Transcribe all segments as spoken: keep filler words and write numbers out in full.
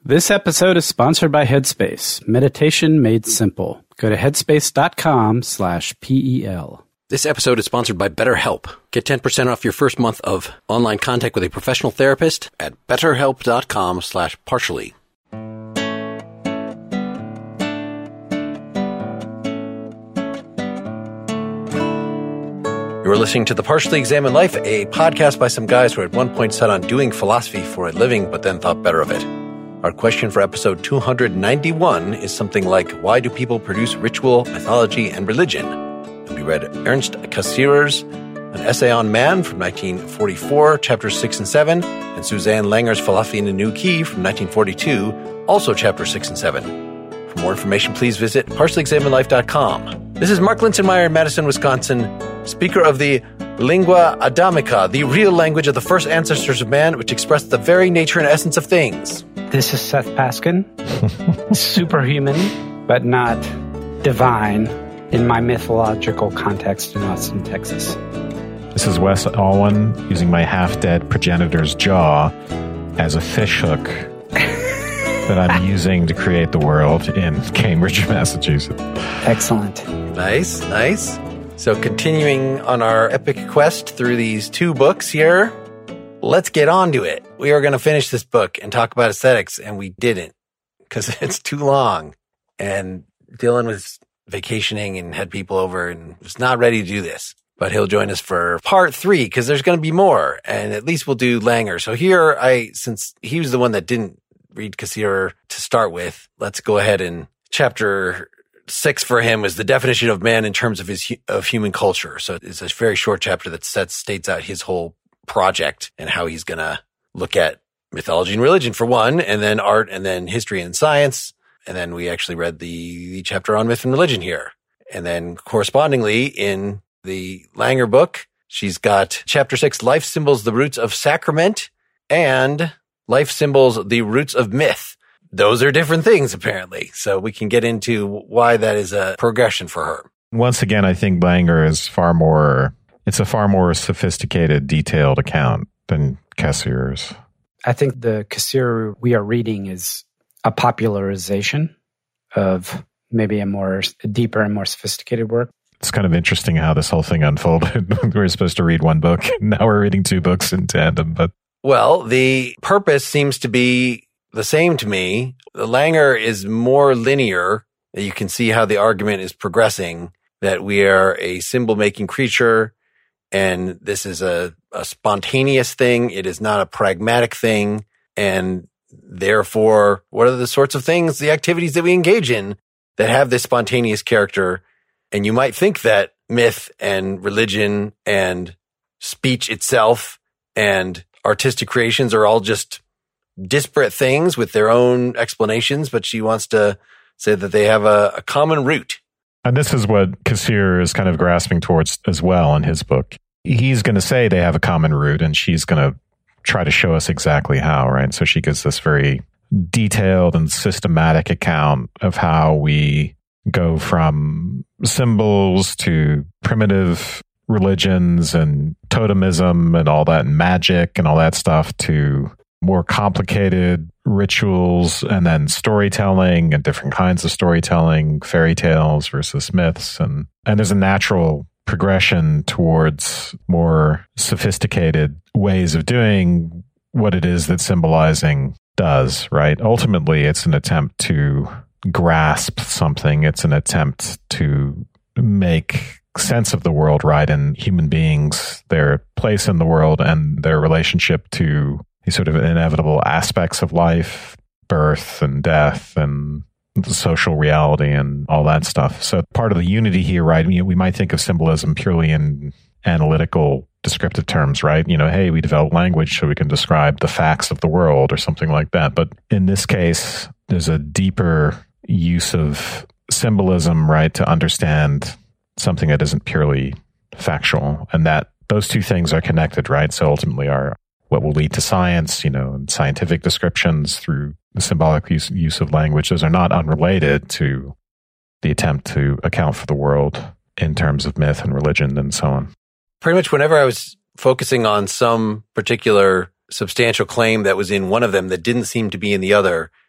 This episode is sponsored by Headspace, meditation made simple. Go to headspace.com slash P-E-L. This episode is sponsored by BetterHelp. Get ten percent off your first month of online contact with a professional therapist at betterhelp.com slash partially. You're listening to The Partially Examined Life, a podcast by some guys who at one point set on doing philosophy for a living, but then thought better of it. Our question for episode two hundred ninety-one is something like, why do people produce ritual, mythology, and religion? And we read Ernst Cassirer's An Essay on Man from nineteen forty-four, chapters six and seven, and Suzanne Langer's Philosophy in a New Key from nineteen forty-two, also chapters six and seven. For more information, please visit partially examined life dot com. This is Mark Linsenmeyer in Madison, Wisconsin, speaker of the Lingua Adamica, the real language of the first ancestors of man, which expressed the very nature and essence of things. This is Seth Paskin, superhuman, but not divine in my mythological context in Austin, Texas. This is Wes Alwan, using my half-dead progenitor's jaw as a fishhook that I'm using to create the world in Cambridge, Massachusetts. Excellent. Nice, nice. So continuing on our epic quest through these two books here, let's get on to it. We are going to finish this book and talk about aesthetics, and we didn't because it's too long. And Dylan was vacationing and had people over and was not ready to do this. But he'll join us for part three because there's going to be more, and at least we'll do Langer. So here, I since he was the one that didn't read Cassirer to start with, let's go ahead and chapter six for him is the definition of man in terms of his of human culture. So it's a very short chapter that sets states out his whole project and how he's going to look at mythology and religion for one, and then art, and then history and science. And then we actually read the, the chapter on myth and religion here. And then correspondingly in the Langer book, she's got chapter six, life symbols, the roots of sacrament, and life symbols, the roots of myth. Those are different things, apparently. So we can get into why that is a progression for her. Once again, I think Langer is far more, it's a far more sophisticated, detailed account than Cassirer's. I think the Cassirer we are reading is a popularization of maybe a more a deeper and more sophisticated work. It's kind of interesting how this whole thing unfolded. We were supposed to read one book, and now we're reading two books in tandem. But well, the purpose seems to be the same to me. The Langer is more linear. You can see how the argument is progressing, that we are a symbol-making creature, and this is a, a spontaneous thing. It is not a pragmatic thing. And therefore, what are the sorts of things, the activities that we engage in that have this spontaneous character? And you might think that myth and religion and speech itself and artistic creations are all just disparate things with their own explanations, but she wants to say that they have a, a common root. And this is what Cassirer is kind of grasping towards as well in his book. He's going to say they have a common root, and she's going to try to show us exactly how, right? So she gives this very detailed and systematic account of how we go from symbols to primitive religions and totemism and all that, and magic and all that stuff, to more complicated rituals, and then storytelling and different kinds of storytelling, fairy tales versus myths. And, and there's a natural progression towards more sophisticated ways of doing what it is that symbolizing does, right? Ultimately, it's an attempt to grasp something. It's an attempt to make sense of the world, right? And human beings, their place in the world and their relationship to these sort of inevitable aspects of life, birth and death and the social reality and all that stuff. So part of the unity here, right? We, we might think of symbolism purely in analytical descriptive terms, right? You know, hey, we develop language so we can describe the facts of the world or something like that. But in this case, there's a deeper use of symbolism, right, to understand something that isn't purely factual. And that those two things are connected, right? So ultimately are what will lead to science, you know, and scientific descriptions through the symbolic use, use of language. Those are not unrelated to the attempt to account for the world in terms of myth and religion and so on. Pretty much whenever I was focusing on some particular substantial claim that was in one of them that didn't seem to be in the other,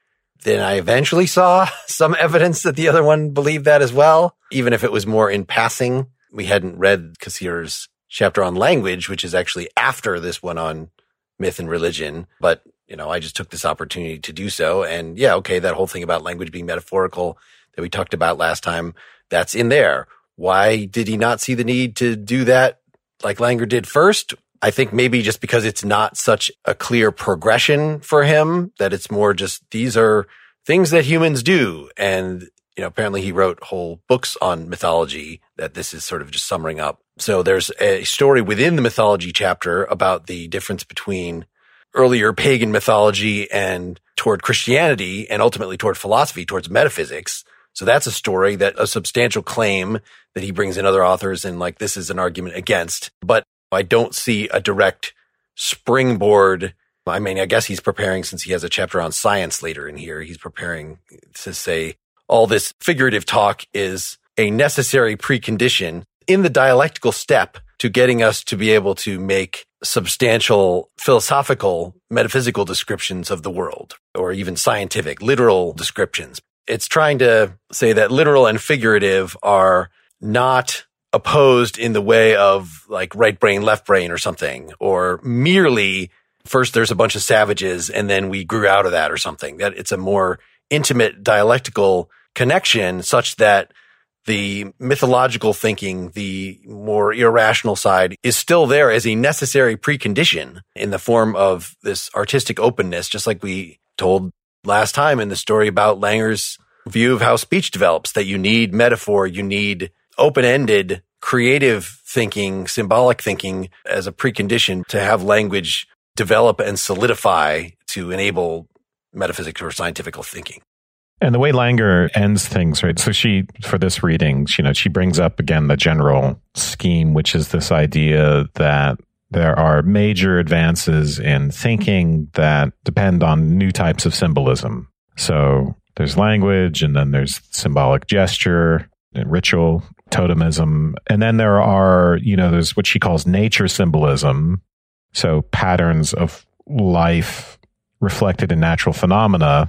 then I eventually saw some evidence that the other one believed that as well, even if it was more in passing. We hadn't read Kassir's chapter on language, which is actually after this one on myth and religion. But, you know, I just took this opportunity to do so. And yeah, okay, that whole thing about language being metaphorical that we talked about last time, that's in there. Why did he not see the need to do that like Langer did first? I think maybe just because it's not such a clear progression for him, that it's more just these are things that humans do. And, you know, apparently he wrote whole books on mythology that this is sort of just summing up. So there's a story within the mythology chapter about the difference between earlier pagan mythology and toward Christianity and ultimately toward philosophy, towards metaphysics. So that's a story that a substantial claim that he brings in other authors and like this is an argument against. But I don't see a direct springboard. I mean, I guess he's preparing, since he has a chapter on science later in here, he's preparing to say all this figurative talk is a necessary precondition in the dialectical step to getting us to be able to make substantial philosophical, metaphysical descriptions of the world, or even scientific, literal descriptions. It's trying to say that literal and figurative are not opposed in the way of like right brain, left brain or something, or merely first there's a bunch of savages and then we grew out of that or something. That it's a more intimate dialectical connection such that the mythological thinking, the more irrational side, is still there as a necessary precondition in the form of this artistic openness, just like we told last time in the story about Langer's view of how speech develops, that you need metaphor, you need open-ended, creative thinking, symbolic thinking as a precondition to have language develop and solidify to enable metaphysics or scientific thinking. And the way Langer ends things, right? So she, for this reading, you know, she brings up again the general scheme, which is this idea that there are major advances in thinking that depend on new types of symbolism. So there's language, and then there's symbolic gesture and ritual, totemism. And then there are, you know, there's what she calls nature symbolism. So patterns of life reflected in natural phenomena,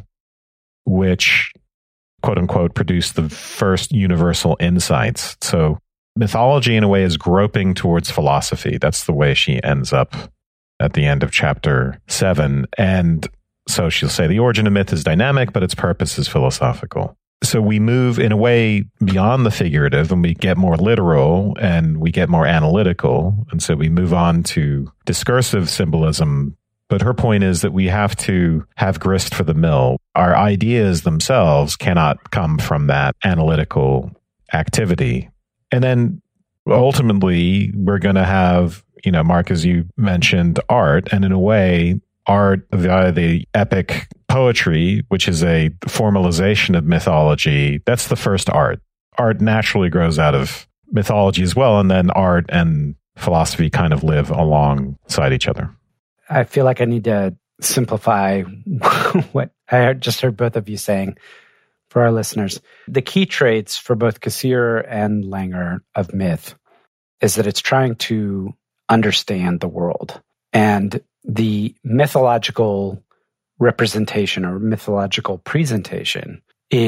which, quote unquote, produce the first universal insights. So mythology, in a way, is groping towards philosophy. That's the way she ends up at the end of chapter seven. And so she'll say the origin of myth is dynamic, but its purpose is philosophical. So we move in a way beyond the figurative and we get more literal and we get more analytical. And so we move on to discursive symbolism. But her point is that we have to have grist for the mill. Our ideas themselves cannot come from that analytical activity. And then ultimately, we're going to have, you know, Mark, as you mentioned, art. And in a way, art via the epic poetry, which is a formalization of mythology, that's the first art. Art naturally grows out of mythology as well. And then art and philosophy kind of live alongside each other. I feel like I need to simplify what I just heard both of you saying for our listeners. The key traits for both Kassir and Langer of myth is that it's trying to understand the world. And the mythological representation or mythological presentation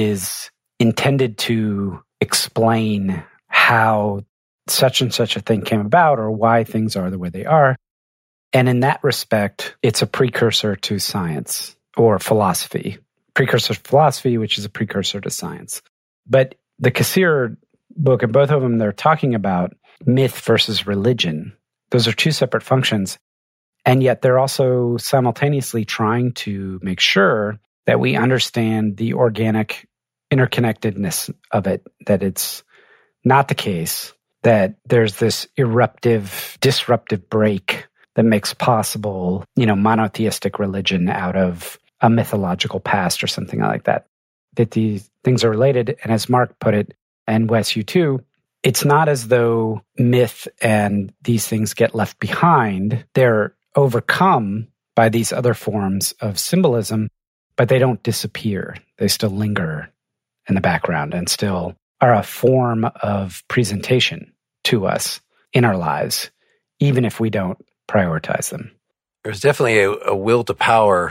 is intended to explain how such and such a thing came about or why things are the way they are. And in that respect, it's a precursor to science or philosophy. Precursor to philosophy, which is a precursor to science. But the Kassir book, and both of them, they're talking about myth versus religion. Those are two separate functions. And yet they're also simultaneously trying to make sure that we understand the organic interconnectedness of it, that it's not the case that there's this eruptive, disruptive break that makes possible, you know, monotheistic religion out of a mythological past or something like that. That these things are related. And as Mark put it, and Wes, you too, it's not as though myth and these things get left behind. They're overcome by these other forms of symbolism, but they don't disappear. They still linger in the background and still are a form of presentation to us in our lives, even if we don't prioritize them. There's definitely a, a will to power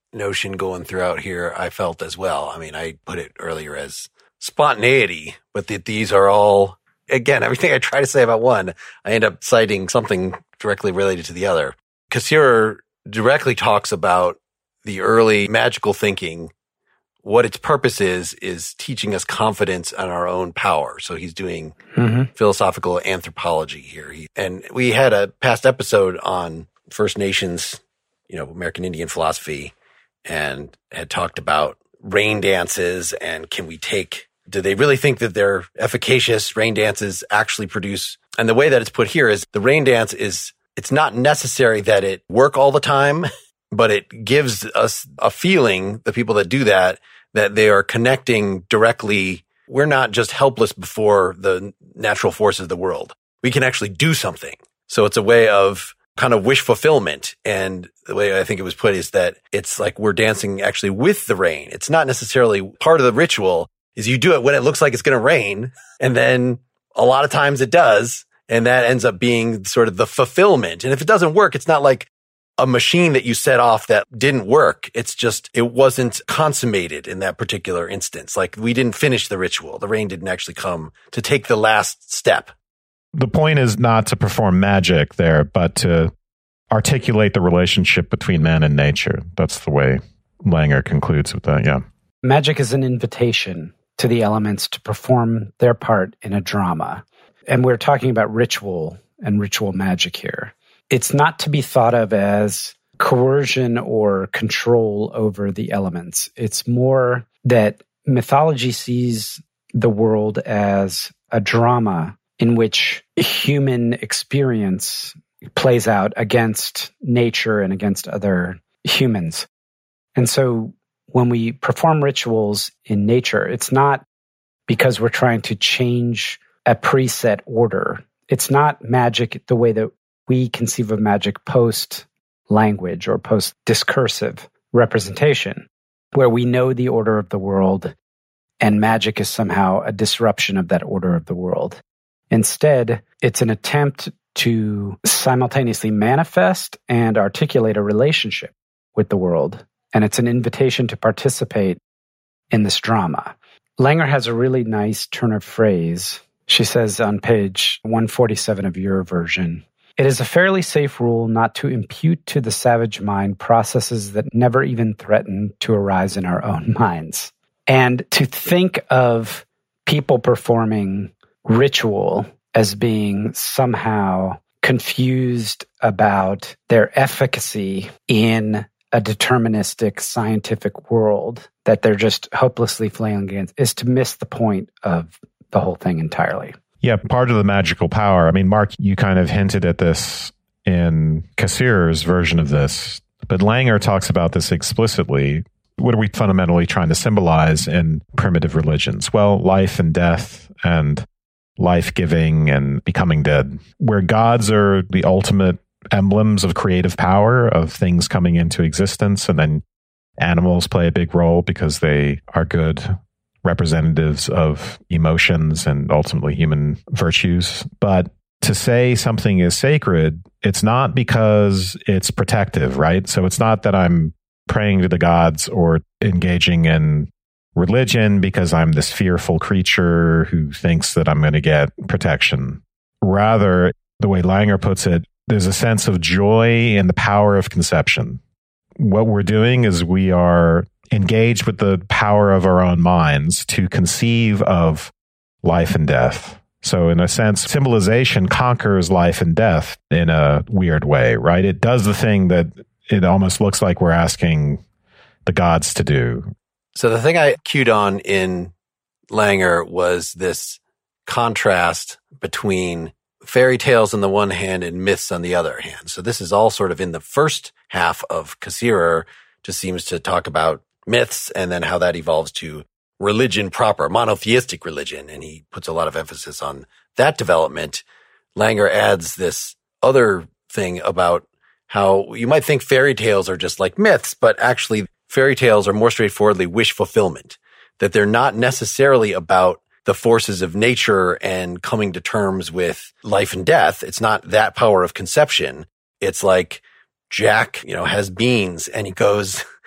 notion going throughout here, I felt as well. I mean, I put it earlier as spontaneity, but that these are all, again, everything I try to say about one, I end up citing something directly related to the other. Cassirer directly talks about the early magical thinking. What its purpose is, is teaching us confidence in our own power. So he's doing mm-hmm. philosophical anthropology here. He, and we had a past episode on First Nations, you know, American Indian philosophy, and had talked about rain dances and can we take, do they really think that they're efficacious? Rain dances actually produce, and the way that it's put here is the rain dance is, it's not necessary that it work all the time, but it gives us a feeling, the people that do that, that they are connecting directly. We're not just helpless before the natural forces of the world. We can actually do something. So it's a way of kind of wish fulfillment. And the way I think it was put is that it's like we're dancing actually with the rain. It's not necessarily part of the ritual is you do it when it looks like it's going to rain. And then a lot of times it does. And that ends up being sort of the fulfillment. And if it doesn't work, it's not like a machine that you set off that didn't work. It's just, it wasn't consummated in that particular instance. Like we didn't finish the ritual. The rain didn't actually come to take the last step. The point is not to perform magic there, but to articulate the relationship between man and nature. That's the way Langer concludes with that, yeah. Magic is an invitation to the elements to perform their part in a drama. And we're talking about ritual and ritual magic here. It's not to be thought of as coercion or control over the elements. It's more that mythology sees the world as a drama in which human experience plays out against nature and against other humans. And so when we perform rituals in nature, it's not because we're trying to change a preset order. It's not magic the way that we conceive of magic post-language or post-discursive representation, where we know the order of the world and magic is somehow a disruption of that order of the world. Instead, it's an attempt to simultaneously manifest and articulate a relationship with the world, and it's an invitation to participate in this drama. Langer has a really nice turn of phrase. She says on page one forty-seven of your version, "It is a fairly safe rule not to impute to the savage mind processes that never even threaten to arise in our own minds." And to think of people performing ritual as being somehow confused about their efficacy in a deterministic scientific world that they're just hopelessly flailing against is to miss the point of the whole thing entirely. Yeah, part of the magical power. I mean, Mark, you kind of hinted at this in Cassirer's version of this, but Langer talks about this explicitly. What are we fundamentally trying to symbolize in primitive religions? Well, life and death and life-giving and becoming dead, where gods are the ultimate emblems of creative power, of things coming into existence, and then animals play a big role because they are good representatives of emotions and ultimately human virtues. But to say something is sacred, it's not because it's protective, right? So it's not that I'm praying to the gods or engaging in religion because I'm this fearful creature who thinks that I'm going to get protection. Rather, the way Langer puts it, there's a sense of joy in the power of conception. What we're doing is we are engaged with the power of our own minds to conceive of life and death. So in a sense, symbolization conquers life and death in a weird way, right? It does the thing that it almost looks like we're asking the gods to do. So the thing I cued on in Langer was this contrast between fairy tales on the one hand and myths on the other hand. So this is all sort of in the first half of Cassirer, just seems to talk about myths and then how that evolves to religion proper, monotheistic religion. And he puts a lot of emphasis on that development. Langer adds this other thing about how you might think fairy tales are just like myths, but actually fairy tales are more straightforwardly wish fulfillment, that they're not necessarily about the forces of nature and coming to terms with life and death. It's not that power of conception. It's like Jack, you know, has beans and he goes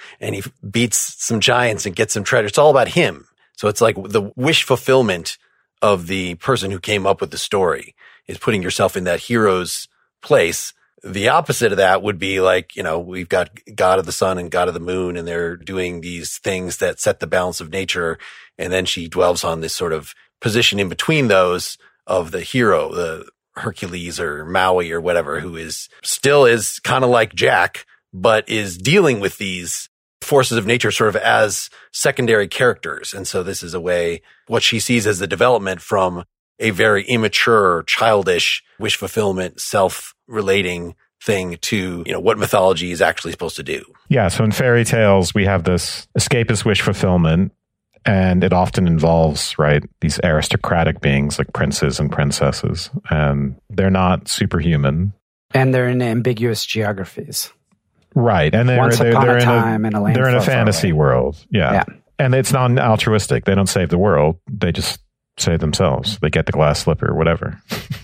and he beats some giants and gets some treasure. It's all about him. So it's like the wish fulfillment of the person who came up with the story is putting yourself in that hero's place. The opposite of that would be like, you know, we've got God of the sun and God of the moon, and they're doing these things that set the balance of nature. And then she dwells on this sort of position in between those of the hero, the Hercules or Maui or whatever, who is still is kind of like Jack, but is dealing with these forces of nature sort of as secondary characters. And so this is a way, what she sees as the development from a very immature, childish, wish fulfillment, self-relating thing to, you know, what mythology is actually supposed to do. Yeah. So in fairy tales, we have this escapist wish fulfillment, and it often involves, right, these aristocratic beings like princes and princesses, and they're not superhuman. And they're in ambiguous geographies. Right. And they're, Once they're, upon they're a in time a, in a land they're in a far, far fantasy away. world. Yeah. Yeah. And it's non-altruistic. They don't save the world. They just save themselves. They get the glass slipper, whatever.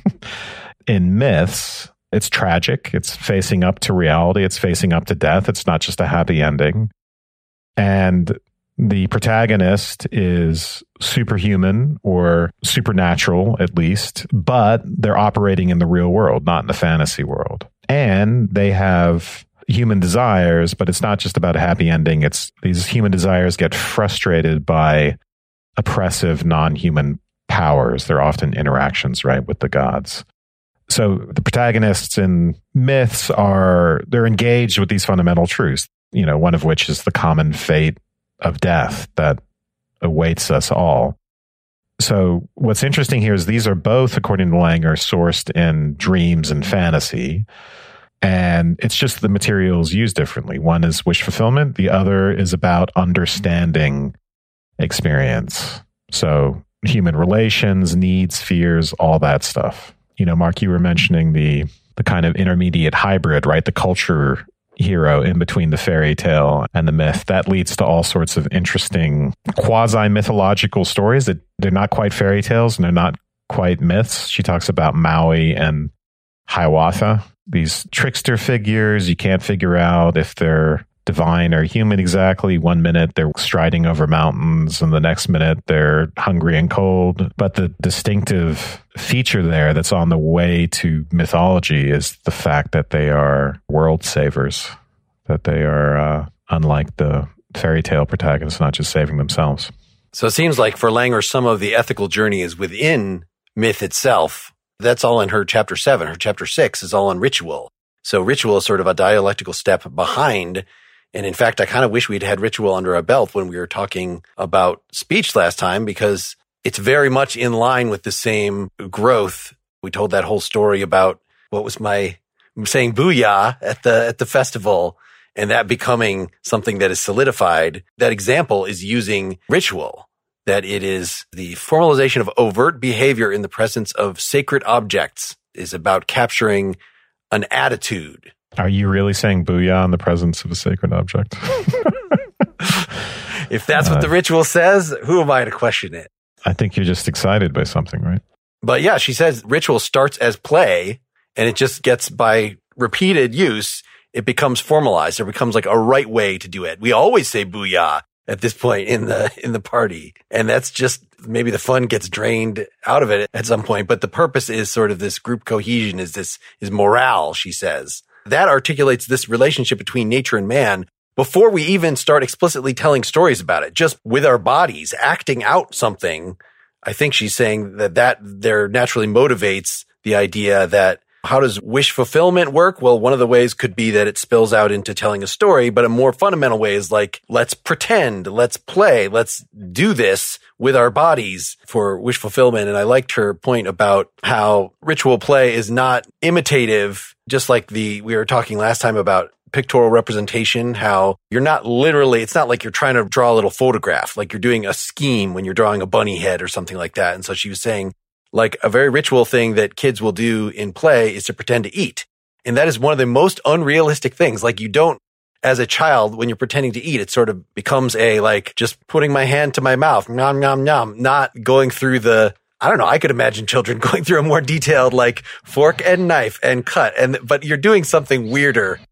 In myths, it's tragic. It's facing up to reality. It's facing up to death. It's not just a happy ending. And the protagonist is superhuman or supernatural, at least, but they're operating in the real world, not in the fantasy world. And they have human desires, but it's not just about a happy ending. It's these human desires get frustrated by oppressive non-human powers. They're often interactions, right, with the gods. So the protagonists in myths are, they're engaged with these fundamental truths, you know, one of which is the common fate of death that awaits us all. So what's interesting here is these are both, according to Langer, sourced in dreams and fantasy. And it's just the materials used differently. One is wish fulfillment. The other is about understanding experience. So human relations, needs, fears, all that stuff. You know, Mark, you were mentioning the the kind of intermediate hybrid, right? The culture hero in between the fairy tale and the myth. That leads to all sorts of interesting quasi-mythological stories that they're not quite fairy tales and they're not quite myths. She talks about Maui and Hiawatha, these trickster figures. You can't figure out if they're divine or human exactly. One minute they're striding over mountains and the next minute they're hungry and cold. But the distinctive feature there that's on the way to mythology is the fact that they are world savers, that they are uh, unlike the fairy tale protagonists, not just saving themselves. So it seems like for Langer, some of the ethical journey is within myth itself. That's all in her chapter seven. Her chapter six is all on ritual. So ritual is sort of a dialectical step behind. And in fact, I kind of wish we'd had ritual under our belt when we were talking about speech last time, because it's very much in line with the same growth. We told that whole story about what was my saying booyah at the, at the festival, and that becoming something that is solidified. That example is using ritual, that it is the formalization of overt behavior in the presence of sacred objects, is about capturing an attitude. Are you really saying booyah in the presence of a sacred object? If that's what the ritual says, who am I to question it? I think you're just excited by something, right? But yeah, she says ritual starts as play, and it just gets, by repeated use, it becomes formalized. It becomes like a right way to do it. We always say booyah at this point in the in the party, and that's just, maybe the fun gets drained out of it at some point. But the purpose is sort of this group cohesion, is this is morale, she says. That articulates this relationship between nature and man before we even start explicitly telling stories about it, just with our bodies acting out something. I think she's saying that that there naturally motivates the idea that, how does wish fulfillment work? Well, one of the ways could be that it spills out into telling a story, but a more fundamental way is like, let's pretend, let's play, let's do this with our bodies for wish fulfillment. And I liked her point about how ritual play is not imitative, just like the, we were talking last time about pictorial representation, how you're not literally, it's not like you're trying to draw a little photograph, like you're doing a scheme when you're drawing a bunny head or something like that. And so she was saying, like, a very ritual thing that kids will do in play is to pretend to eat. And that is one of the most unrealistic things. Like, you don't, as a child, when you're pretending to eat, it sort of becomes a, like, just putting my hand to my mouth, nom, nom, nom, not going through the, I don't know, I could imagine children going through a more detailed, like, fork and knife and cut. And, but you're doing something weirder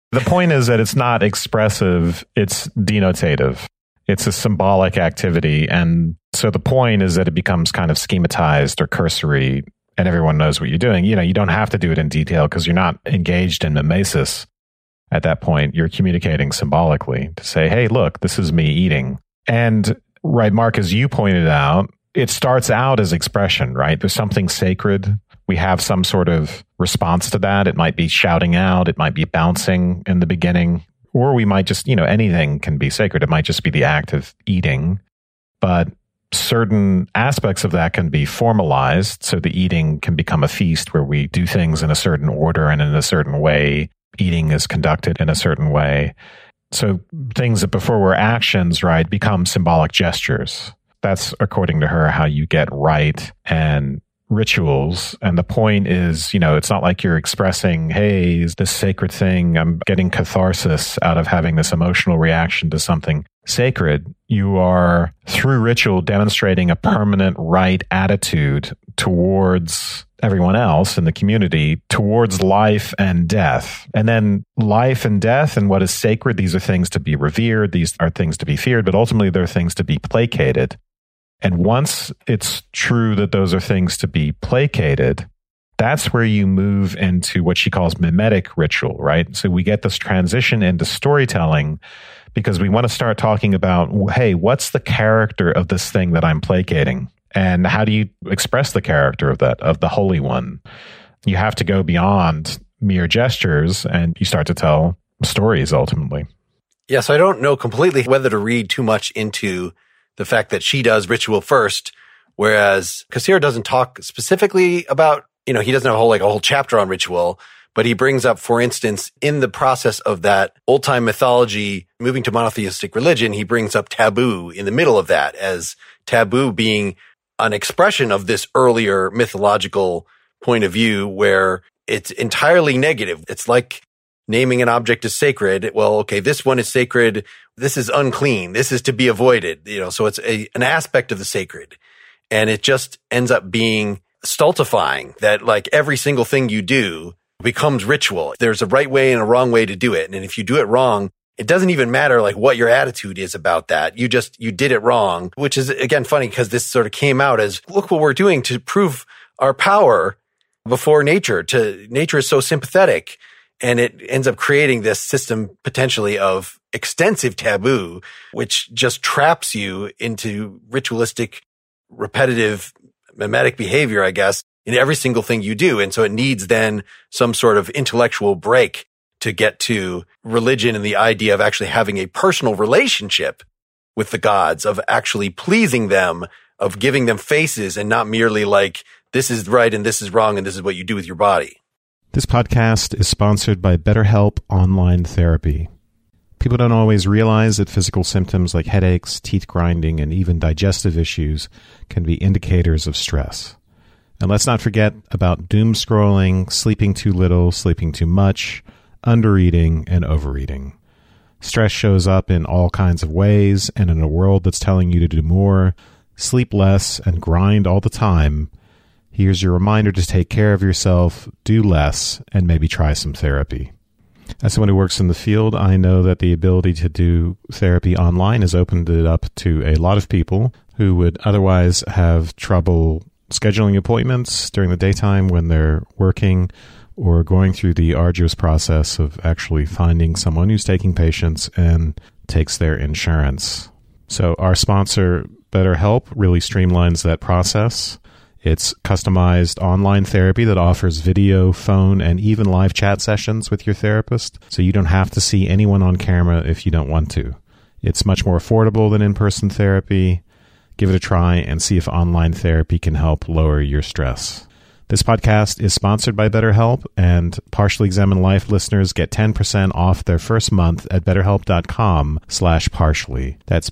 The point is that it's not expressive, it's denotative. It's a symbolic activity. And so the point is that it becomes kind of schematized or cursory, and everyone knows what you're doing. You know, you don't have to do it in detail because you're not engaged in mimesis at that point. You're communicating symbolically to say, hey, look, this is me eating. And right, Mark, as you pointed out, it starts out as expression, right? There's something sacred. We have some sort of response to that. It might be shouting out. It might be bouncing in the beginning. Or we might just, you know, anything can be sacred. It might just be the act of eating. But certain aspects of that can be formalized. So the eating can become a feast where we do things in a certain order and in a certain way. Eating is conducted in a certain way. So things that before were actions, right, become symbolic gestures. That's, according to her, how you get rite and rituals. And the point is, you know, it's not like you're expressing, hey, is this sacred thing, I'm getting catharsis out of having this emotional reaction to something sacred. You are, through ritual, demonstrating a permanent right attitude towards everyone else in the community, towards life and death. And then life and death and what is sacred, these are things to be revered, these are things to be feared, but ultimately they're things to be placated. And once it's true that those are things to be placated, that's where you move into what she calls mimetic ritual, right? So we get this transition into storytelling because we want to start talking about, hey, what's the character of this thing that I'm placating? And how do you express the character of that, of the Holy One? You have to go beyond mere gestures and you start to tell stories ultimately. Yeah, so I don't know completely whether to read too much into the fact that she does ritual first, whereas Kassir doesn't talk specifically about, you know, he doesn't have a whole, like a whole chapter on ritual, but he brings up, for instance, in the process of that old time mythology, moving to monotheistic religion, he brings up taboo in the middle of that as taboo being an expression of this earlier mythological point of view where it's entirely negative. It's like naming an object as sacred. Well, okay, this one is sacred. This is unclean. This is to be avoided. You know, so it's a, an aspect of the sacred. And it just ends up being stultifying that like every single thing you do becomes ritual. There's a right way and a wrong way to do it. And if you do it wrong, it doesn't even matter like what your attitude is about that. You just, you did it wrong, which is again funny because this sort of came out as, look what we're doing to prove our power before nature. To nature is so sympathetic. And it ends up creating this system potentially of extensive taboo, which just traps you into ritualistic, repetitive, mimetic behavior, I guess, in every single thing you do. And so it needs then some sort of intellectual break to get to religion and the idea of actually having a personal relationship with the gods, of actually pleasing them, of giving them faces and not merely like, this is right and this is wrong and this is what you do with your body. This podcast is sponsored by BetterHelp Online Therapy. People don't always realize that physical symptoms like headaches, teeth grinding, and even digestive issues can be indicators of stress. And let's not forget about doom scrolling, sleeping too little, sleeping too much, undereating, and overeating. Stress shows up in all kinds of ways, and in a world that's telling you to do more, sleep less, and grind all the time, here's your reminder to take care of yourself, do less, and maybe try some therapy. As someone who works in the field, I know that the ability to do therapy online has opened it up to a lot of people who would otherwise have trouble scheduling appointments during the daytime when they're working, or going through the arduous process of actually finding someone who's taking patients and takes their insurance. So our sponsor, BetterHelp, really streamlines that process. It's customized online therapy that offers video, phone, and even live chat sessions with your therapist, so you don't have to see anyone on camera if you don't want to. It's much more affordable than in-person therapy. Give it a try and see if online therapy can help lower your stress. This podcast is sponsored by BetterHelp, and Partially Examined Life listeners get ten percent off their first month at betterhelp.com slash partially. That's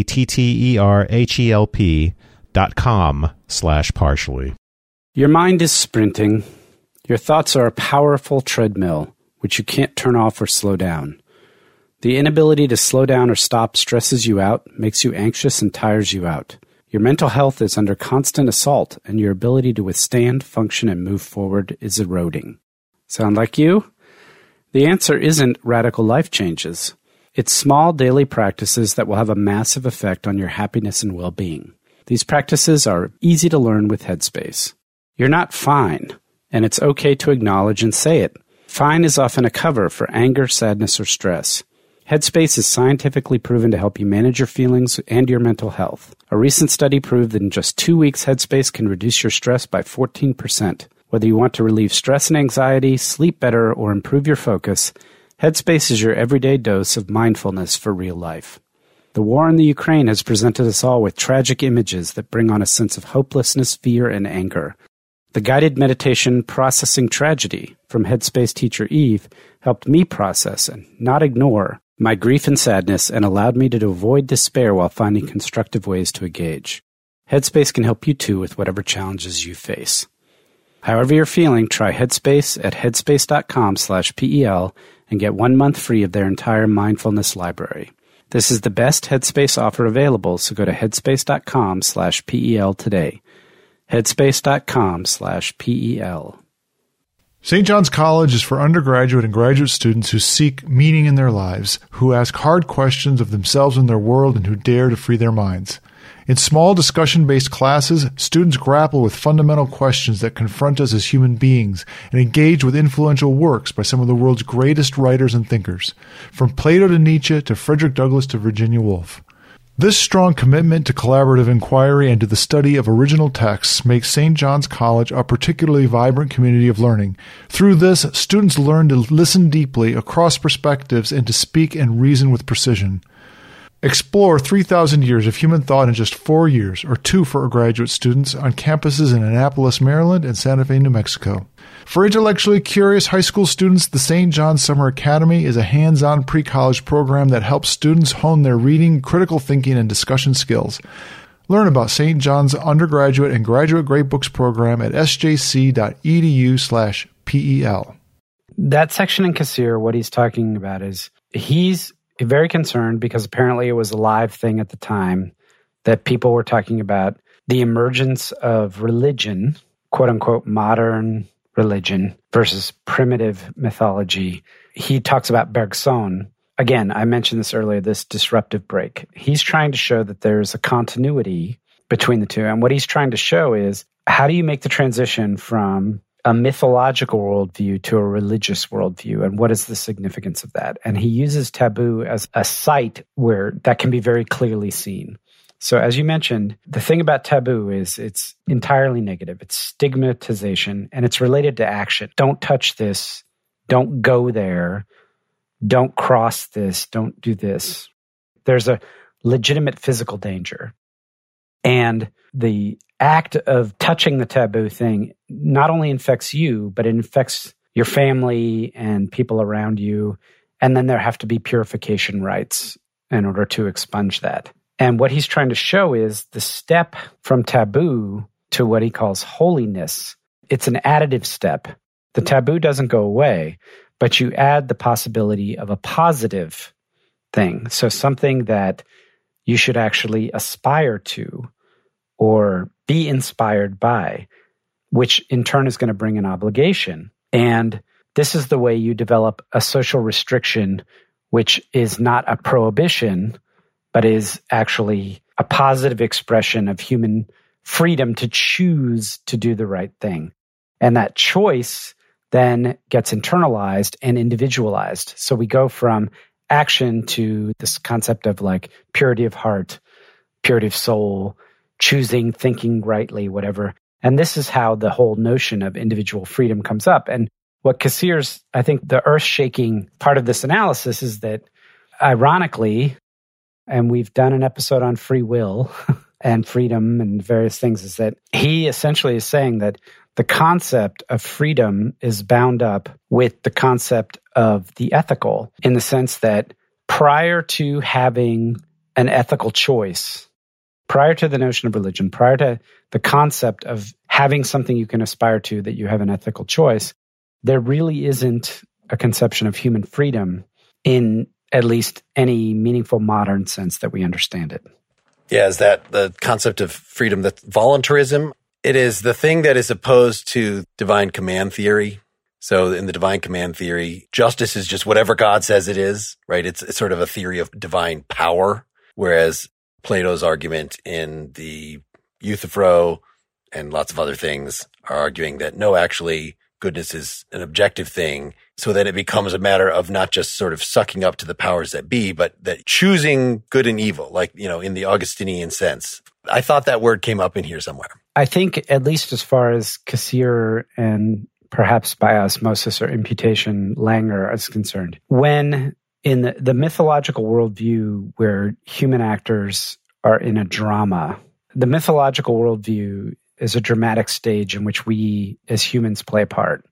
B-E-T-T-E-R-H-E-L-P dot com slash partially. Your mind is sprinting. Your thoughts are a powerful treadmill, which you can't turn off or slow down. The inability to slow down or stop stresses you out, makes you anxious, and tires you out. Your mental health is under constant assault, and your ability to withstand, function, and move forward is eroding. Sound like you? The answer isn't radical life changes. It's small daily practices that will have a massive effect on your happiness and well-being. These practices are easy to learn with Headspace. You're not fine, and it's okay to acknowledge and say it. Fine is often a cover for anger, sadness, or stress. Headspace is scientifically proven to help you manage your feelings and your mental health. A recent study proved that in just two weeks, Headspace can reduce your stress by fourteen percent. Whether you want to relieve stress and anxiety, sleep better, or improve your focus, Headspace is your everyday dose of mindfulness for real life. The war in the Ukraine has presented us all with tragic images that bring on a sense of hopelessness, fear, and anger. The guided meditation Processing Tragedy from Headspace teacher Eve helped me process and not ignore my grief and sadness and allowed me to avoid despair while finding constructive ways to engage. Headspace can help you too with whatever challenges you face. However you're feeling, try Headspace at headspace.com slash PEL and get one month free of their entire mindfulness library. This is the best Headspace offer available, so go to headspace.com slash PEL today. Headspace.com slash PEL. Saint John's College is for undergraduate and graduate students who seek meaning in their lives, who ask hard questions of themselves and their world, and who dare to free their minds. In small discussion-based classes, students grapple with fundamental questions that confront us as human beings and engage with influential works by some of the world's greatest writers and thinkers, from Plato to Nietzsche to Frederick Douglass to Virginia Woolf. This strong commitment to collaborative inquiry and to the study of original texts makes Saint John's College a particularly vibrant community of learning. Through this, students learn to listen deeply across perspectives and to speak and reason with precision. Explore three thousand years of human thought in just four years, or two for graduate students, on campuses in Annapolis, Maryland, and Santa Fe, New Mexico. For intellectually curious high school students, the Saint John's Summer Academy is a hands-on pre-college program that helps students hone their reading, critical thinking, and discussion skills. Learn about Saint John's undergraduate and graduate grade books program at sjc.edu slash PEL. That section in Kassir, what he's talking about is he's very concerned because apparently it was a live thing at the time that people were talking about the emergence of religion, quote unquote, modern religion versus primitive mythology. He talks about Bergson. Again, I mentioned this earlier, this disruptive break. He's trying to show that there's a continuity between the two. And what he's trying to show is how do you make the transition from a mythological worldview to a religious worldview, and what is the significance of that? And he uses taboo as a site where that can be very clearly seen. So as you mentioned, the thing about taboo is it's entirely negative. It's stigmatization, and it's related to action. Don't touch this. Don't go there. Don't cross this. Don't do this. There's a legitimate physical danger. And the act of touching the taboo thing not only infects you, but it infects your family and people around you. And then there have to be purification rites in order to expunge that. And what he's trying to show is the step from taboo to what he calls holiness. It's an additive step. The taboo doesn't go away, but you add the possibility of a positive thing. So something that you should actually aspire to or be inspired by, which in turn is going to bring an obligation. And this is the way you develop a social restriction, which is not a prohibition, but is actually a positive expression of human freedom to choose to do the right thing. And that choice then gets internalized and individualized. So we go from action to this concept of like purity of heart, purity of soul, choosing, thinking rightly, whatever. And this is how the whole notion of individual freedom comes up. And what Kassir's, I think the earth-shaking part of this analysis is that, ironically, and we've done an episode on free will and freedom and various things, is that he essentially is saying that the concept of freedom is bound up with the concept of the ethical, in the sense that prior to having an ethical choice, prior to the notion of religion, prior to the concept of having something you can aspire to that you have an ethical choice, there really isn't a conception of human freedom in at least any meaningful modern sense that we understand it. Yeah, is that the concept of freedom, that voluntarism? It is the thing that is opposed to divine command theory. So in the divine command theory, justice is just whatever God says it is, right? It's, it's sort of a theory of divine power, whereas Plato's argument in the Euthyphro and lots of other things are arguing that no, actually, goodness is an objective thing, so that it becomes a matter of not just sort of sucking up to the powers that be, but that choosing good and evil, like, you know, in the Augustinian sense. I thought that word came up in here somewhere. I think, at least as far as Cassirer and perhaps by osmosis or imputation Langer is concerned, when in the, the mythological worldview where human actors are in a drama, the mythological worldview is a dramatic stage in which we as humans play a part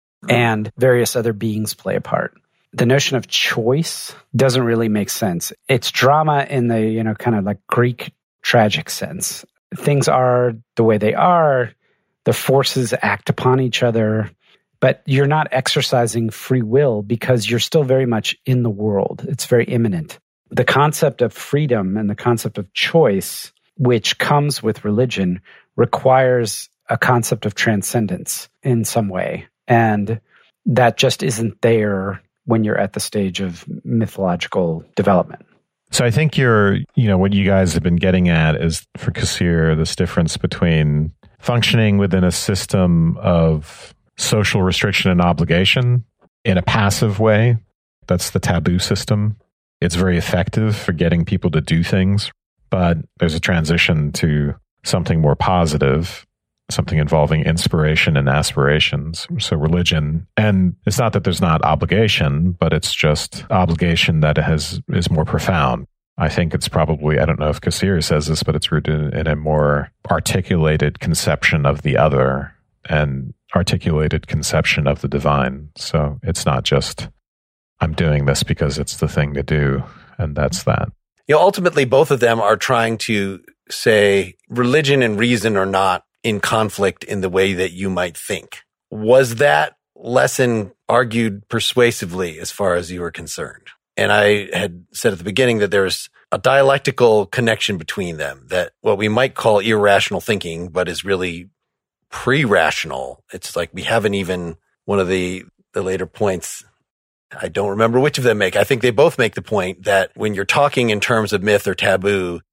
and various other beings play a part. The notion of choice doesn't really make sense. It's drama in the, you know, kind of like Greek tragic sense. Things are the way they are. The forces act upon each other, but you're not exercising free will because you're still very much in the world. It's very immanent. The concept of freedom and the concept of choice, which comes with religion, requires a concept of transcendence in some way. And that just isn't there when you're at the stage of mythological development. So I think you're, you know, what you guys have been getting at is for Cassirer, this difference between functioning within a system of social restriction and obligation in a passive way. That's the taboo system. It's very effective for getting people to do things, but there's a transition to something more positive, something involving inspiration and aspirations. So religion, and it's not that there's not obligation, but it's just obligation that has is more profound. I think it's probably, I don't know if Cassirer says this, but it's rooted in a more articulated conception of the other and articulated conception of the divine. So it's not just, I'm doing this because it's the thing to do, and that's that. You know, ultimately, both of them are trying to say religion and reason are not in conflict in the way that you might think. Was that lesson argued persuasively as far as you were concerned? And I had said at the beginning that there's a dialectical connection between them, that what we might call irrational thinking, but is really pre-rational. It's like we haven't even, one of the, the later points, I don't remember which of them make. I think they both make the point that when you're talking in terms of myth or taboo,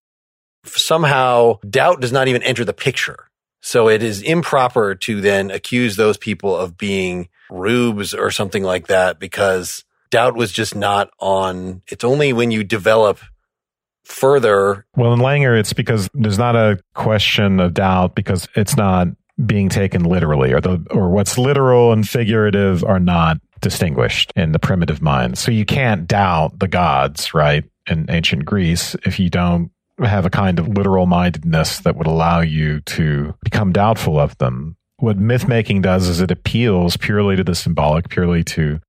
somehow doubt does not even enter the picture. So it is improper to then accuse those people of being rubes or something like that, because doubt was just not on. It's only when you develop further. Well, in Langer, it's because there's not a question of doubt because it's not being taken literally, or the or what's literal and figurative are not distinguished in the primitive mind. So you can't doubt the gods, right, in ancient Greece if you don't have a kind of literal mindedness that would allow you to become doubtful of them. What myth making does is it appeals purely to the symbolic, purely to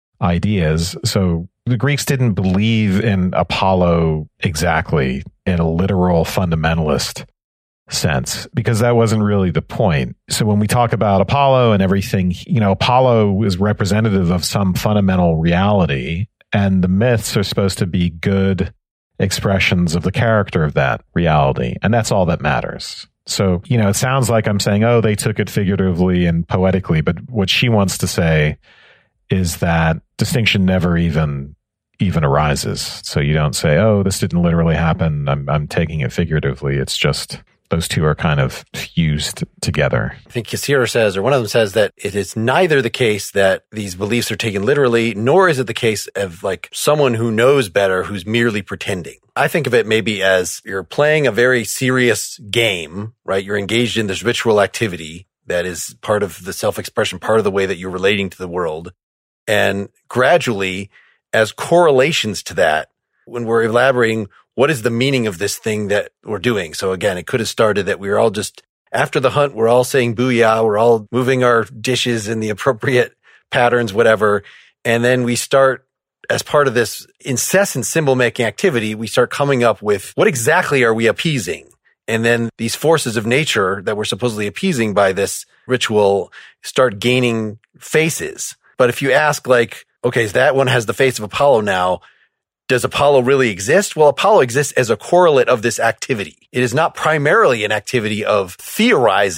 ideas. So the Greeks didn't believe in Apollo exactly in a literal fundamentalist sense, because that wasn't really the point. So when we talk about Apollo and everything, you know, Apollo is representative of some fundamental reality, and the myths are supposed to be good expressions of the character of that reality. And that's all that matters. So, you know, it sounds like I'm saying, oh, they took it figuratively and poetically, but what she wants to say is that distinction never even even arises. So you don't say, oh, this didn't literally happen, I'm I'm taking it figuratively. It's just those two are kind of fused together. I think Cassirer says, or one of them says, that it is neither the case that these beliefs are taken literally, nor is it the case of like someone who knows better who's merely pretending. I think of it maybe as you're playing a very serious game, right? You're engaged in this ritual activity that is part of the self-expression, part of the way that you're relating to the world. And gradually, as correlations to that, when we're elaborating, what is the meaning of this thing that we're doing? So again, it could have started that we were all just, after the hunt, we're all saying booyah, we're all moving our dishes in the appropriate patterns, whatever. And then we start, as part of this incessant symbol-making activity, we start coming up with what exactly are we appeasing? And then these forces of nature that we're supposedly appeasing by this ritual start gaining faces. But if you ask, like, okay, so that one has the face of Apollo now, does Apollo really exist? Well, Apollo exists as a correlate of this activity. It is not primarily an activity of theorizing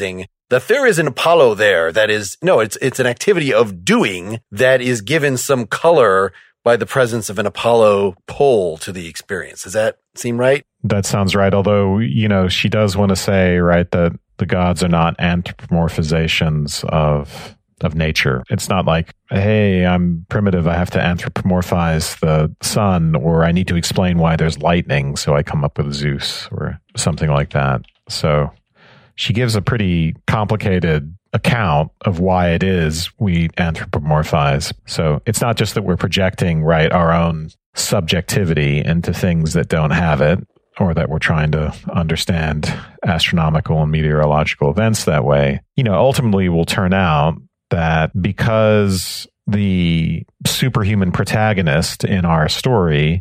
that there is an Apollo there that is, no, it's, it's an activity of doing that is given some color by the presence of an Apollo pole to the experience. Does that seem right? That sounds right. Although, you know, she does want to say, right, that the gods are not anthropomorphizations of of nature. It's not like, hey, I'm primitive, I have to anthropomorphize the sun, or I need to explain why there's lightning, so I come up with Zeus or something like that. So she gives a pretty complicated account of why it is we anthropomorphize. So it's not just that we're projecting, right, our own subjectivity into things that don't have it, or that we're trying to understand astronomical and meteorological events that way. You know, ultimately will turn out that because the superhuman protagonist in our story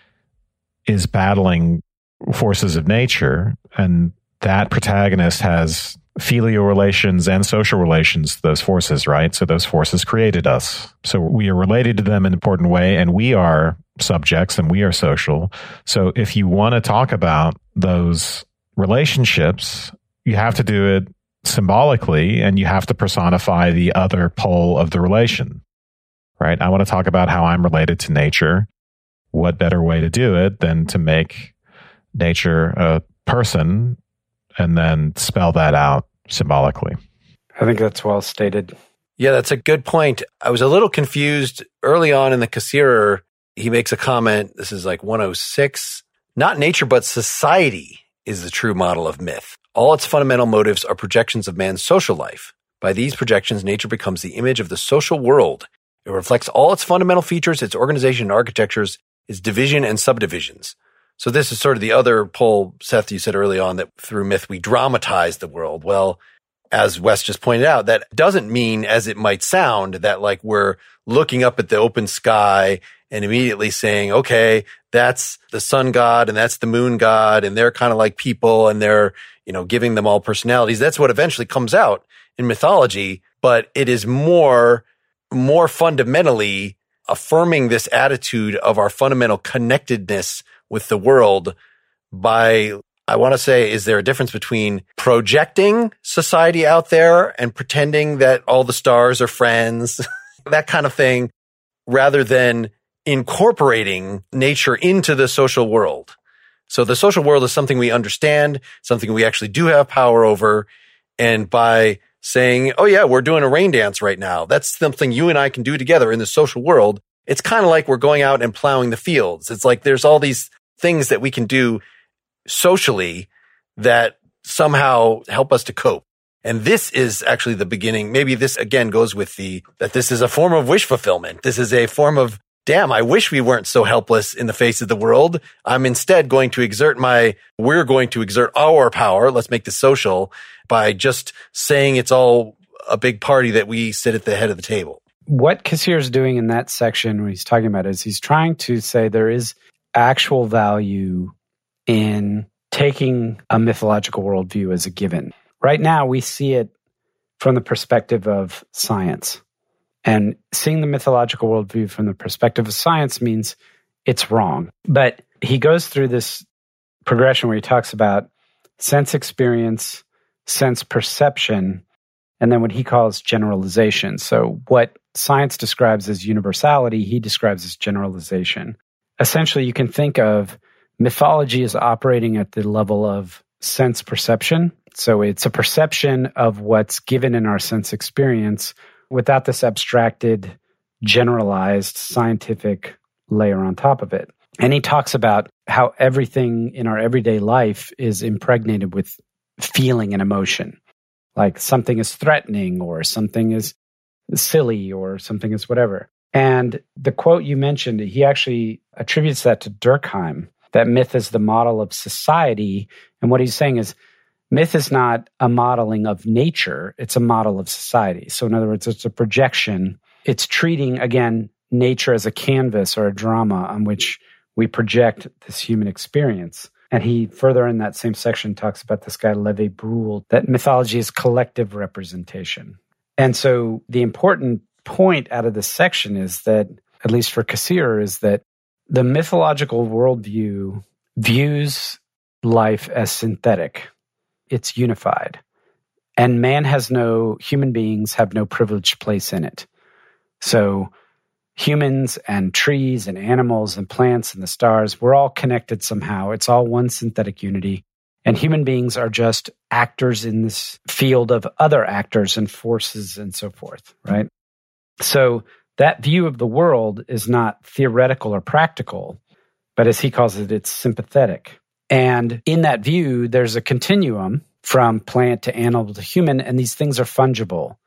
is battling forces of nature, and that protagonist has filial relations and social relations to those forces, right? So those forces created us. So we are related to them in an important way, and we are subjects and we are social. So if you want to talk about those relationships, you have to do it symbolically, and you have to personify the other pole of the relation, right? I want to talk about how I'm related to nature. What better way to do it than to make nature a person and then spell that out symbolically? I think that's well stated. Yeah, that's a good point. I was a little confused early on in the Cassirer. He makes a comment. This is like one oh six. Not nature, but society is the true model of myth. All its fundamental motives are projections of man's social life. By these projections, nature becomes the image of the social world. It reflects all its fundamental features, its organization and architectures, its division and subdivisions. So this is sort of the other pole, Seth, you said early on, that through myth we dramatize the world. Well, as Wes just pointed out, that doesn't mean, as it might sound, that like we're looking up at the open sky and immediately saying, okay, that's the sun god and that's the moon god, and they're kind of like people, and they're, you know, giving them all personalities. That's what eventually comes out in mythology, but it is more, more fundamentally affirming this attitude of our fundamental connectedness with the world by, I want to say, is there a difference between projecting society out there and pretending that all the stars are friends, that kind of thing, rather than incorporating nature into the social world? So the social world is something we understand, something we actually do have power over. And by saying, oh yeah, we're doing a rain dance right now, that's something you and I can do together in the social world. It's kind of like we're going out and plowing the fields. It's like there's all these things that we can do socially that somehow help us to cope. And this is actually the beginning. Maybe this again goes with the, that this is a form of wish fulfillment. This is a form of, damn, I wish we weren't so helpless in the face of the world. I'm instead going to exert my, we're going to exert our power. Let's make this social by just saying it's all a big party that we sit at the head of the table. What Cassirer's doing in that section, when he's talking about it, is he's trying to say there is actual value in taking a mythological worldview as a given. Right now, we see it from the perspective of science. And seeing the mythological worldview from the perspective of science means it's wrong. But he goes through this progression where he talks about sense experience, sense perception, and then what he calls generalization. So what science describes as universality, he describes as generalization. Essentially, you can think of mythology as operating at the level of sense perception. So it's a perception of what's given in our sense experience without this abstracted, generalized, scientific layer on top of it. And he talks about how everything in our everyday life is impregnated with feeling and emotion. Like something is threatening, or something is silly, or something is whatever. And the quote you mentioned, he actually attributes that to Durkheim, that myth is the model of society. And what he's saying is, myth is not a modeling of nature, it's a model of society. So in other words, it's a projection. It's treating, again, nature as a canvas or a drama on which we project this human experience. And he further in that same section talks about this guy, Levi Brühl, that mythology is collective representation. And so the important point out of this section is that, at least for Cassirer, is that the mythological worldview views life as synthetic. It's unified. And man has no, human beings have no privileged place in it. So humans and trees and animals and plants and the stars, we're all connected somehow. It's all one synthetic unity. And human beings are just actors in this field of other actors and forces and so forth, right? So that view of the world is not theoretical or practical, but as he calls it, it's sympathetic. And in that view, there's a continuum from plant to animal to human, and these things are fungible.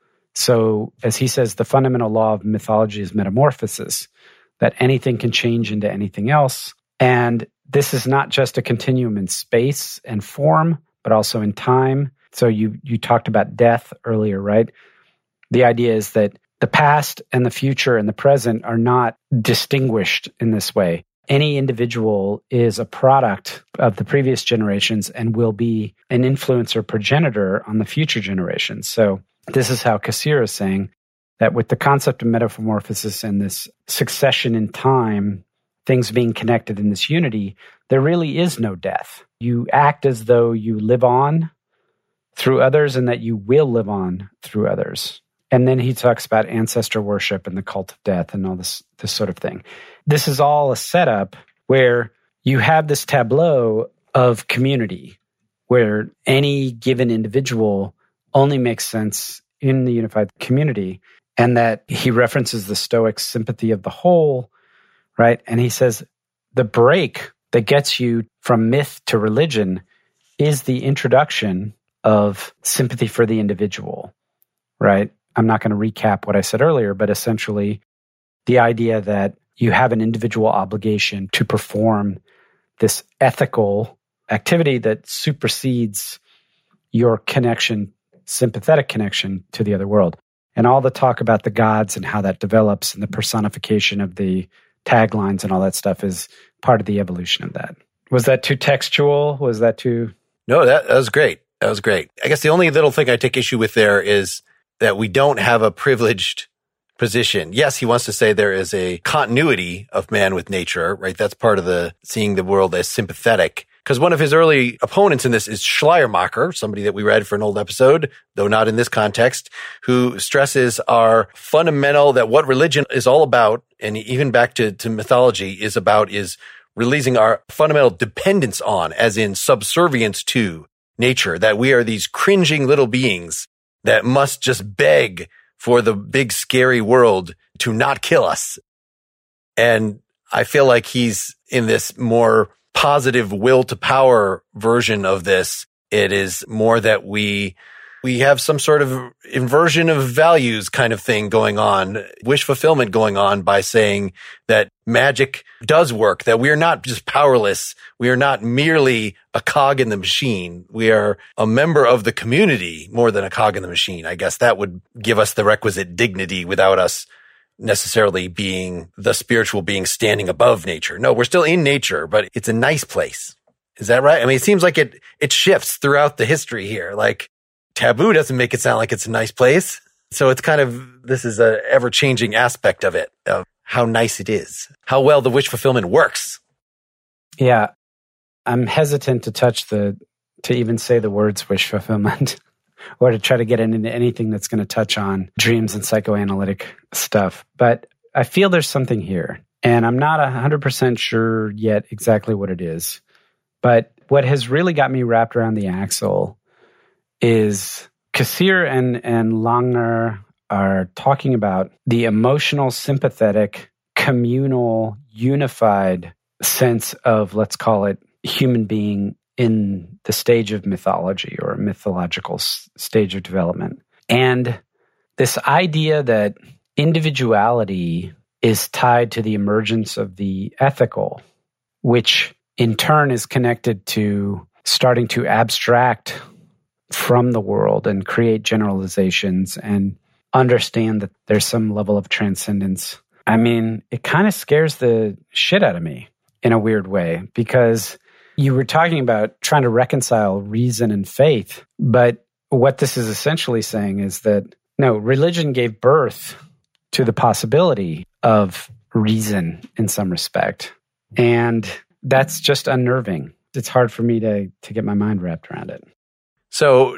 So as he says, the fundamental law of mythology is metamorphosis, that anything can change into anything else. And this is not just a continuum in space and form, but also in time. So you you talked about death earlier, right? The idea is that the past and the future and the present are not distinguished in this way. Any individual is a product of the previous generations and will be an influence or progenitor on the future generations. So this is how Kassir is saying that with the concept of metamorphosis and this succession in time, things being connected in this unity, there really is no death. You act as though you live on through others and that you will live on through others. And then he talks about ancestor worship and the cult of death and all this, this sort of thing. This is all a setup where you have this tableau of community where any given individual only makes sense in the unified community, and that he references the Stoic sympathy of the whole, right? And he says the break that gets you from myth to religion is the introduction of sympathy for the individual, right? I'm not going to recap what I said earlier, but essentially the idea that you have an individual obligation to perform this ethical activity that supersedes your connection, sympathetic connection to the other world. And all the talk about the gods and how that develops and the personification of the taglines and all that stuff is part of the evolution of that. Was that too textual? Was that too... No, that, that was great. That was great. I guess the only little thing I take issue with there is that we don't have a privileged position. Yes, he wants to say there is a continuity of man with nature, right? That's part of the seeing the world as sympathetic. Because one of his early opponents in this is Schleiermacher, somebody that we read for an old episode, though not in this context, who stresses our fundamental, that what religion is all about, and even back to, to mythology, is about is releasing our fundamental dependence on, as in subservience to nature, that we are these cringing little beings that must just beg for the big scary world to not kill us. And I feel like he's in this more positive will to power version of this. It is more that we we have some sort of inversion of values kind of thing going on, wish fulfillment going on by saying that magic does work, that we are not just powerless. We are not merely a cog in the machine. We are a member of the community more than a cog in the machine. I guess that would give us the requisite dignity without us necessarily being the spiritual being standing above nature. No, we're still in nature, but it's a nice place. Is that right? I mean, it seems like it, it shifts throughout the history here. Like taboo doesn't make it sound like it's a nice place. So it's kind of, this is a ever-changing aspect of it, of how nice it is, how well the wish fulfillment works. Yeah. I'm hesitant to touch the, to even say the words wish fulfillment or to try to get into anything that's going to touch on dreams and psychoanalytic stuff. But I feel there's something here, and I'm not one hundred percent sure yet exactly what it is. But what has really got me wrapped around the axle is Kassir and, and Langer are talking about the emotional, sympathetic, communal, unified sense of, let's call it, human being in the stage of mythology or mythological s- stage of development. And this idea that individuality is tied to the emergence of the ethical, which in turn is connected to starting to abstract from the world and create generalizations and understand that there's some level of transcendence. I mean, it kind of scares the shit out of me in a weird way, because you were talking about trying to reconcile reason and faith, but what this is essentially saying is that, no, religion gave birth to the possibility of reason in some respect. And that's just unnerving. It's hard for me to, to get my mind wrapped around it. So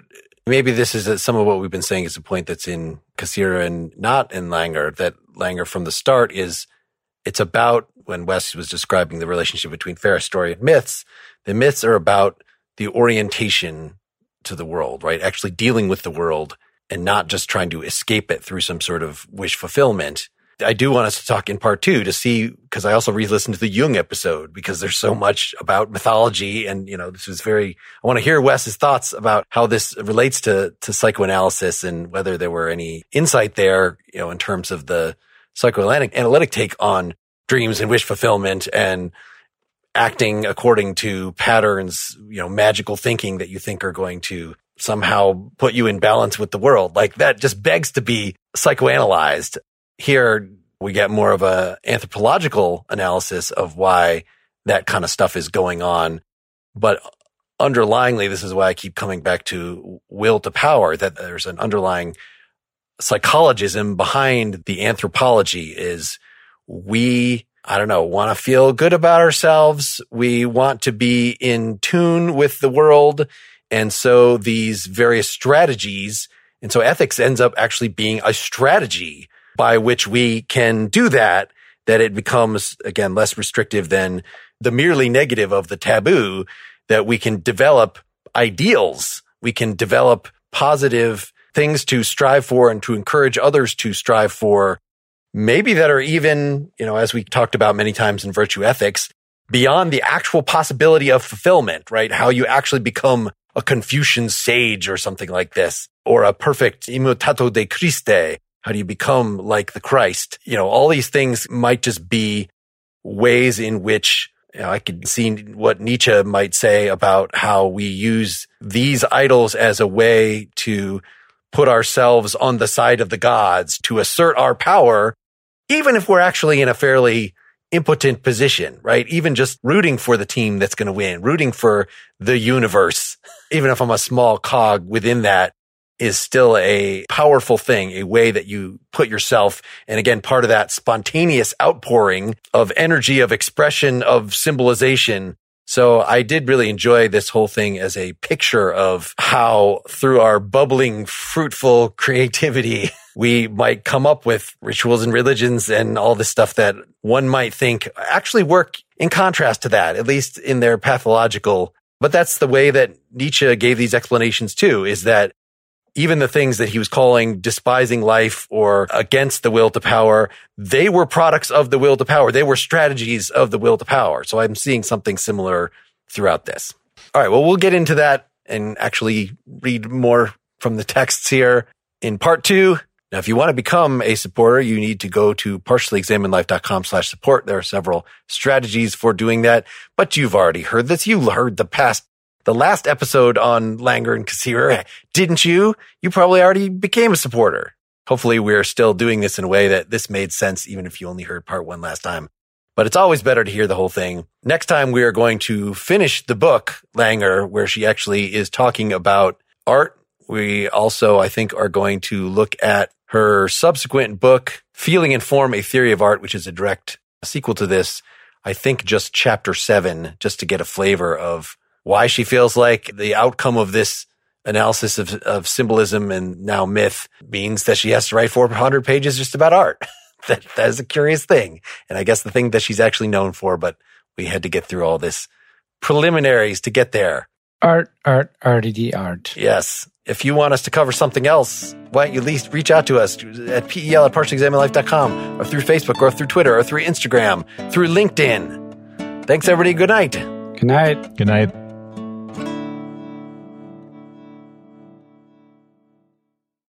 maybe this is some of what we've been saying is a point that's in Cassirer and not in Langer, that Langer from the start is, it's about, when Wes was describing the relationship between fairy story and myths, the myths are about the orientation to the world, right? Actually dealing with the world and not just trying to escape it through some sort of wish fulfillment. I do want us to talk in part two to see, because I also re-listened to the Jung episode because there's so much about mythology. And, you know, this was very, I want to hear Wes's thoughts about how this relates to, to psychoanalysis and whether there were any insight there, you know, in terms of the psychoanalytic analytic take on dreams and wish fulfillment and acting according to patterns, you know, magical thinking that you think are going to somehow put you in balance with the world. Like that just begs to be psychoanalyzed. Here we get more of a anthropological analysis of why that kind of stuff is going on. But underlyingly, this is why I keep coming back to will to power, that there's an underlying psychologism behind the anthropology is we, I don't know, want to feel good about ourselves. We want to be in tune with the world. And so these various strategies, and so ethics ends up actually being a strategy by which we can do that, that it becomes, again, less restrictive than the merely negative of the taboo, that we can develop ideals. We can develop positive things to strive for and to encourage others to strive for, maybe that are even, you know, as we talked about many times in virtue ethics, beyond the actual possibility of fulfillment, right? How you actually become a Confucian sage or something like this, or a perfect imitato de Christe. How do you become like the Christ? You know, all these things might just be ways in which, you know, I could see what Nietzsche might say about how we use these idols as a way to put ourselves on the side of the gods, to assert our power, even if we're actually in a fairly impotent position, right? Even just rooting for the team that's going to win, rooting for the universe, even if I'm a small cog within that, is still a powerful thing, a way that you put yourself. And again, part of that spontaneous outpouring of energy, of expression, of symbolization. So I did really enjoy this whole thing as a picture of how through our bubbling, fruitful creativity, we might come up with rituals and religions and all this stuff that one might think actually work in contrast to that, at least in their pathological. But that's the way that Nietzsche gave these explanations too, is that even the things that he was calling despising life or against the will to power, they were products of the will to power. They were strategies of the will to power. So I'm seeing something similar throughout this. All right. Well, we'll get into that and actually read more from the texts here in part two. Now, if you want to become a supporter, you need to go to partiallyexaminedlife.com slash support. There are several strategies for doing that, but you've already heard this. You heard the past The last episode on Langer and Cassirer, didn't you? You probably already became a supporter. Hopefully we're still doing this in a way that this made sense, even if you only heard part one last time. But it's always better to hear the whole thing. Next time we are going to finish the book, Langer, where she actually is talking about art. We also, I think, are going to look at her subsequent book, Feeling and Form, A Theory of Art, which is a direct sequel to this. I think just chapter seven, just to get a flavor of why she feels like the outcome of this analysis of, of symbolism and now myth means that she has to write four hundred pages just about art. that, that is a curious thing. And I guess the thing that she's actually known for, but we had to get through all this preliminaries to get there. Art, art, arty art. Yes. If you want us to cover something else, why don't you at least reach out to us at pel at partially examined life dot com or through Facebook or through Twitter or through Instagram, through LinkedIn. Thanks, everybody. Good night. Good night. Good night.